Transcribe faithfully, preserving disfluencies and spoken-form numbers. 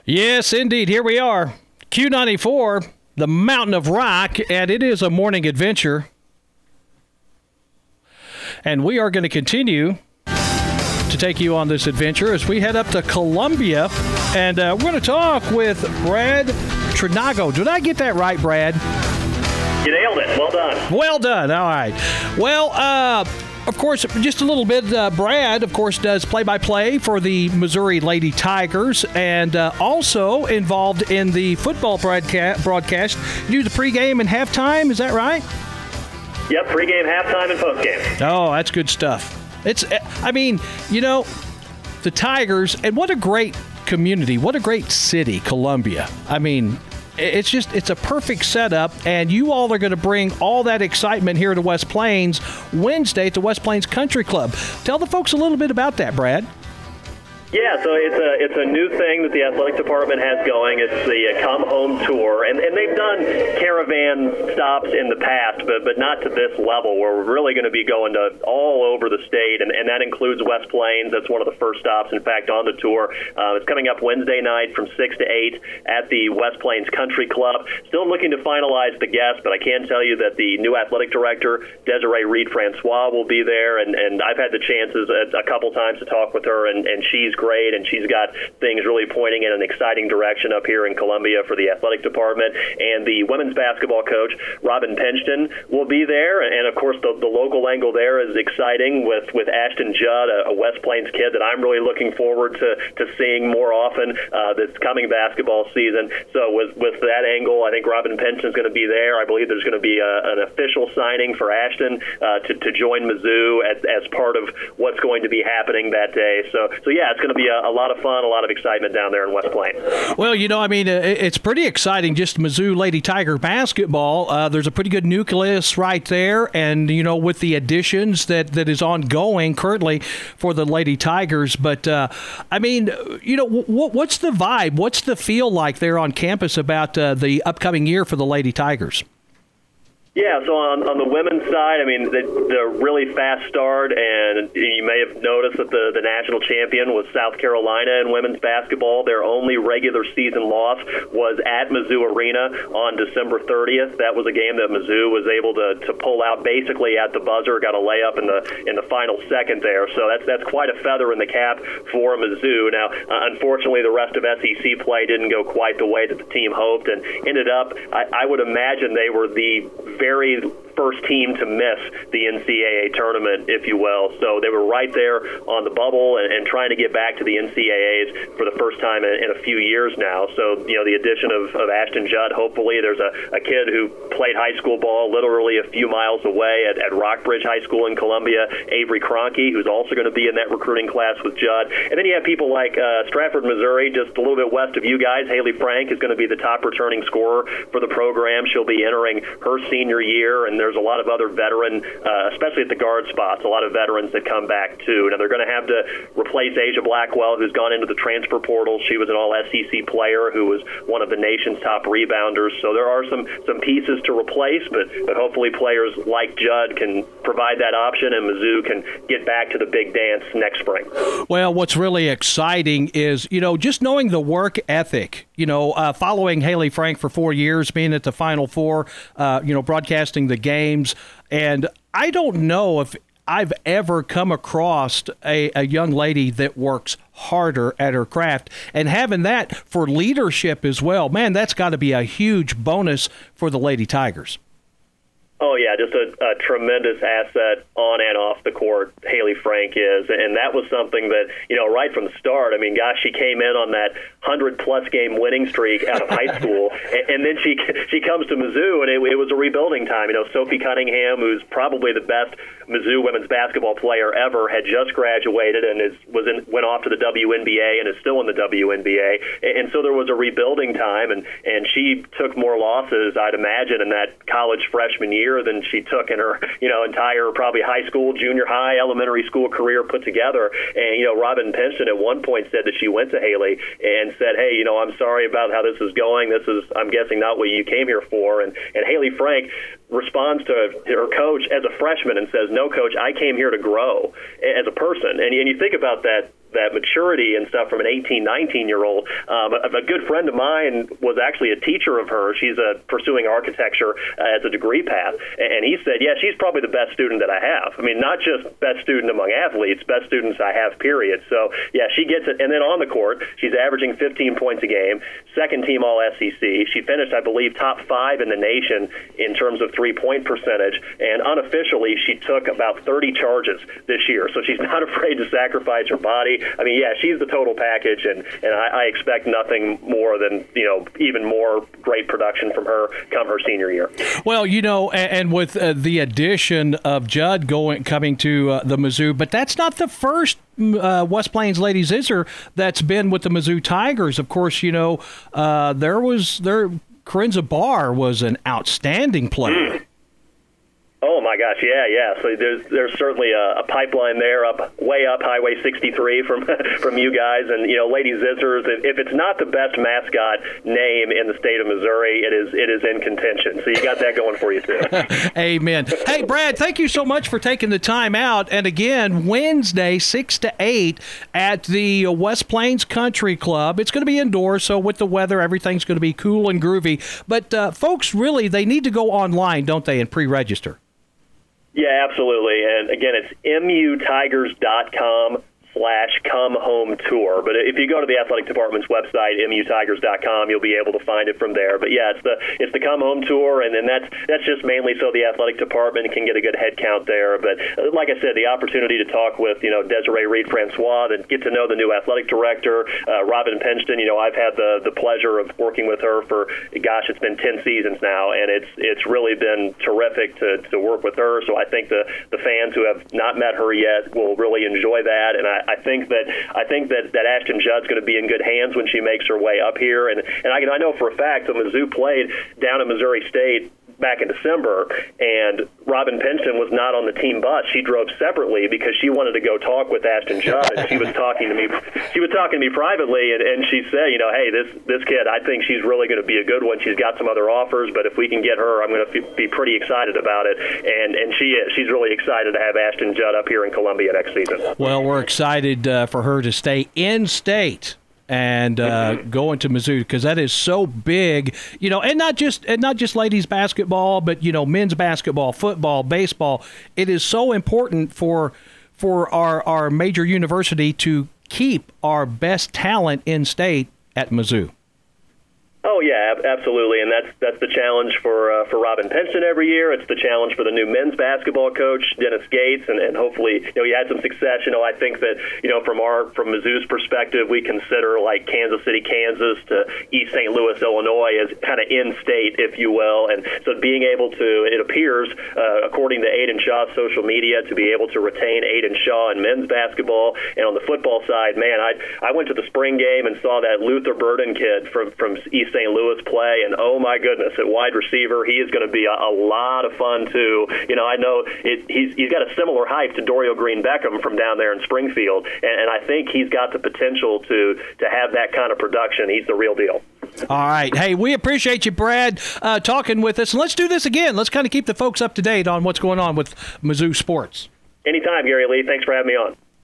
Yes, indeed. Here we are. Q ninety-four, the Mountain of Rock, and it is a morning adventure. And we are going to continue to take you on this adventure as we head up to Columbia. And uh, we're going to talk with Brad Trinago. Did I get that right, Brad? You nailed it. Well done. Well done. All right. Well, uh, of course, just a little bit, uh, Brad, of course, does play-by-play for the Missouri Lady Tigers and uh, also involved in the football broadcast. broadcast. You do the pregame and halftime, is that right? Yep, pregame, halftime, and postgame. Oh, that's good stuff. It's, I mean, you know, the Tigers, and what a great community, what a great city, Columbia. I mean, it's just, it's a perfect setup, and you all are going to bring all that excitement here to West Plains Wednesday at the West Plains Country Club. Tell the folks a little bit about that, Brad. Yeah, so it's a it's a new thing that the athletic department has going. It's the uh, Come Home Tour, and, and they've done caravan stops in the past, but but not to this level, where we're really going to be going to all over the state, and, and that includes West Plains. That's one of the first stops, in fact, on the tour. Uh, it's coming up Wednesday night from six to eight at the West Plains Country Club. Still looking to finalize the guests, but I can tell you that the new athletic director, Desiree Reed-Francois, will be there, and, and I've had the chances a, a couple times to talk with her, and, and she's great, and she's got things really pointing in an exciting direction up here in Columbia for the athletic department. And the women's basketball coach, Robin Pinchton, will be there, and of course the, the local angle there is exciting with, with Ashton Judd, a, a West Plains kid that I'm really looking forward to, to seeing more often uh, this coming basketball season. So with, with that angle, I think Robin Pinchton's going to be there. I believe there's going to be a, an official signing for Ashton uh, to, to join Mizzou as, as part of what's going to be happening that day. So, so yeah, it's going to be a, a lot of fun, a lot of excitement down there in West Plains. Well, you know, I mean, uh, it's pretty exciting, just Mizzou Lady Tiger basketball. Uh, there's a pretty good nucleus right there, and, you know, with the additions that, that is ongoing currently for the Lady Tigers. But, uh, I mean, you know, w- what's the vibe? What's the feel like there on campus about uh, the upcoming year for the Lady Tigers? Yeah, so on, on the women's side, I mean, they, they're really fast start, and you may have noticed that the, the national champion was South Carolina in women's basketball. Their only regular season loss was at Mizzou Arena on December thirtieth. That was a game that Mizzou was able to, to pull out basically at the buzzer, got a layup in the in the final second there. So that's that's quite a feather in the cap for Mizzou. Now, uh, unfortunately, the rest of S E C play didn't go quite the way that the team hoped, and ended up, I, I would imagine they were the very very first team to miss the N C double A tournament, if you will. So they were right there on the bubble and, and trying to get back to the N C double A's for the first time in, in a few years now. So, you know, the addition of, of Ashton Judd, hopefully there's a, a kid who played high school ball literally a few miles away at, at Rockbridge High School in Columbia, Avery Kroenke, who's also going to be in that recruiting class with Judd. And then you have people like uh, Stratford, Missouri, just a little bit west of you guys. Haley Frank is going to be the top returning scorer for the program. She'll be entering her senior year, and there's a lot of other veteran, uh, especially at the guard spots, a lot of veterans that come back too. Now they're going to have to replace Asia Blackwell, who's gone into the transfer portal. She was an all S E C player who was one of the nation's top rebounders. So there are some, some pieces to replace, but, but hopefully players like Judd can provide that option, and Mizzou can get back to the big dance next spring. Well, what's really exciting is, you know, just knowing the work ethic, you know, uh, following Haley Frank for four years, being at the Final Four, uh, you know, broadcasting the games. And I don't know if I've ever come across a, a young lady that works harder at her craft, and having that for leadership as well. Man, that's got to be a huge bonus for the Lady Tigers. Oh, yeah, just a, a tremendous asset on and off the court, Haley Frank is. And that was something that, you know, right from the start, I mean, gosh, she came in on that hundred-plus game winning streak out of high school, and, and then she she comes to Mizzou, and it, it was a rebuilding time. You know, Sophie Cunningham, who's probably the best Mizzou women's basketball player ever, had just graduated and is was in, went off to the W N B A and is still in the W N B A. And, and so there was a rebuilding time, and, and she took more losses, I'd imagine, in that college freshman year than she took in her, you know, entire probably high school, junior high, elementary school career put together. And, you know, Robin Pinchton at one point said that she went to Haley and said, hey, you know, I'm sorry about how this is going. This is, I'm guessing, not what you came here for. And, and Haley Frank responds to her coach as a freshman and says, no, coach, I came here to grow as a person. And, and you think about that that maturity and stuff from an eighteen, nineteen-year-old. Um, a, a good friend of mine was actually a teacher of hers. She's uh, pursuing architecture uh, as a degree path, and he said, yeah, she's probably the best student that I have. I mean, not just best student among athletes, best students I have, period. So, yeah, she gets it. And then on the court, she's averaging fifteen points a game, second team all S E C. She finished, I believe, top five in the nation in terms of three-point percentage, and unofficially, she took about thirty charges this year. So she's not afraid to sacrifice her body. I mean, yeah, she's the total package, and, and I, I expect nothing more than, you know, even more great production from her come her senior year. Well, you know, and, and with uh, the addition of Judd going coming to uh, the Mizzou, but that's not the first uh, West Plains Ladies Iser that's been with the Mizzou Tigers. Of course, you know, uh, there was there Corinza Barr was an outstanding player. Mm. Oh my gosh, yeah, yeah. So there's there's certainly a, a pipeline there, up way up Highway sixty-three from from you guys, and you know, Lady Zizzers. If it's not the best mascot name in the state of Missouri, it is it is in contention. So you got that going for you too. Amen. Hey, Brad, thank you so much for taking the time out. And again, Wednesday, six to eight at the West Plains Country Club. It's going to be indoors, so with the weather, everything's going to be cool and groovy. But uh, folks, really, they need to go online, don't they, and pre-register. Yeah, absolutely. And again, it's M U Tigers dot com slash come home tour. But if you go to the athletic department's website, M U Tigers dot com, you'll be able to find it from there. But yeah, it's the it's the come home tour, and then that's that's just mainly so the athletic department can get a good head count there. But like I said, the opportunity to talk with, you know, Desiree Reed-Francois and get to know the new athletic director, uh, Robin Penston. You know, I've had the the pleasure of working with her for, gosh, it's been ten seasons now, and it's it's really been terrific to, to work with her. So I think the, the fans who have not met her yet will really enjoy that, and I I think that I think that, that Ashton Judd's going to be in good hands when she makes her way up here, and and I, I know for a fact that Mizzou played down at Missouri State back in December, and Robin Penston was not on the team bus. She drove separately because she wanted to go talk with Ashton Judd, and she was talking to me. She was talking to me privately, and, and she said, you know, hey, this this kid, I think she's really going to be a good one. She's got some other offers, but if we can get her, I'm going to f- be pretty excited about it. And and she is. She's really excited to have Ashton Judd up here in Columbia next season. Well, we're excited uh, for her to stay in state and uh, mm-hmm. go into Mizzou, because that is so big, you know, and not just and not just ladies basketball, but you know, men's basketball, football, baseball. It is so important for for our our major university to keep our best talent in state at Mizzou. Oh yeah, absolutely, and that's that's the challenge for uh, for Robin Penston every year. It's the challenge for the new men's basketball coach, Dennis Gates, and, and hopefully, you know, he had some success. You know, I think that, you know, from our from Mizzou's perspective, we consider like Kansas City, Kansas to East Saint Louis, Illinois as kind of in-state, if you will, and so being able to, it appears, uh, according to Aiden Shaw's social media, to be able to retain Aiden Shaw in men's basketball. And on the football side, man, I I went to the spring game and saw that Luther Burden kid from from East Saint Louis play, and oh my goodness, at wide receiver, he is going to be a, a lot of fun too. You know, I know it, he's he's got a similar height to Dorio Green Beckham from down there in Springfield, and, and I think he's got the potential to to have that kind of production. He's the real deal. All right. Hey, we appreciate you, Brad, uh, talking with us. And let's do this again. Let's kind of keep the folks up to date on what's going on with Mizzou sports. Anytime, Gary Lee. Thanks for having me on.